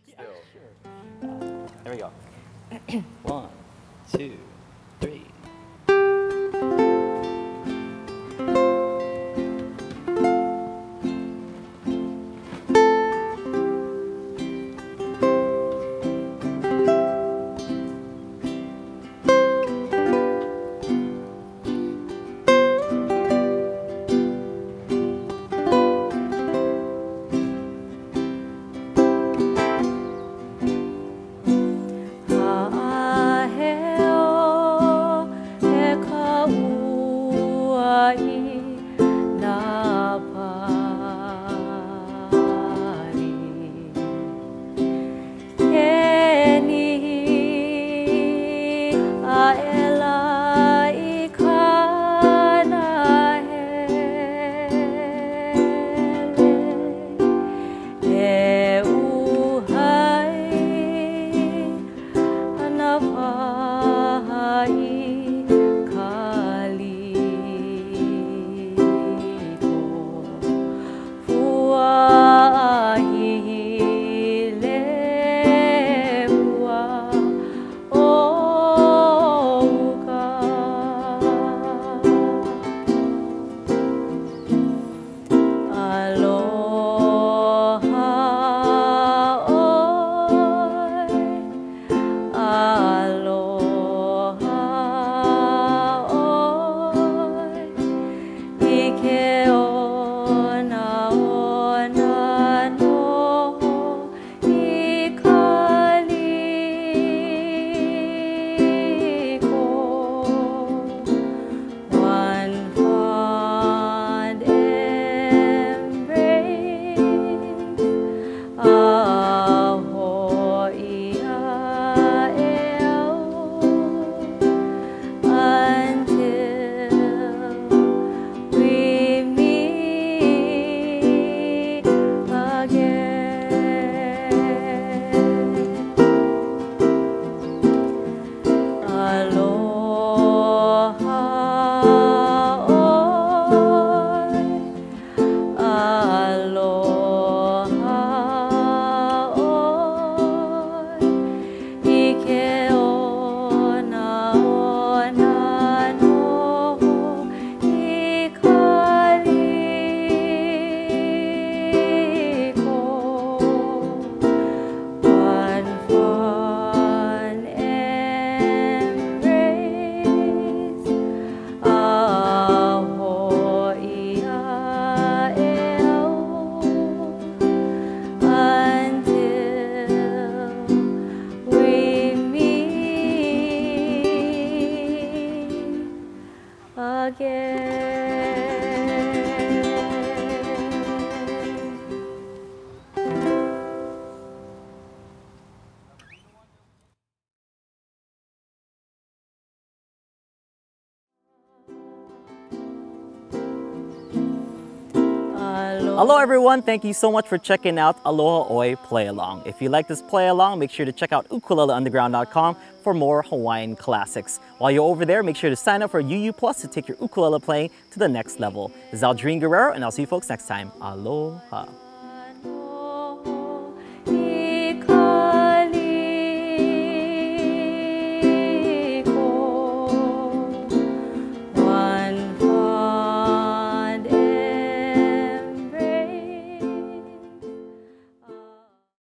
still. Sure. There we go. 1, 2, 3. Hello everyone, thank you so much for checking out Aloha Oi Play Along. If you like this play along, make sure to check out ukuleleunderground.com for more Hawaiian classics. While you're over there, make sure to sign up for UU Plus to take your ukulele playing to the next level. This is Aldrin Guerrero, and I'll see you folks next time. Aloha.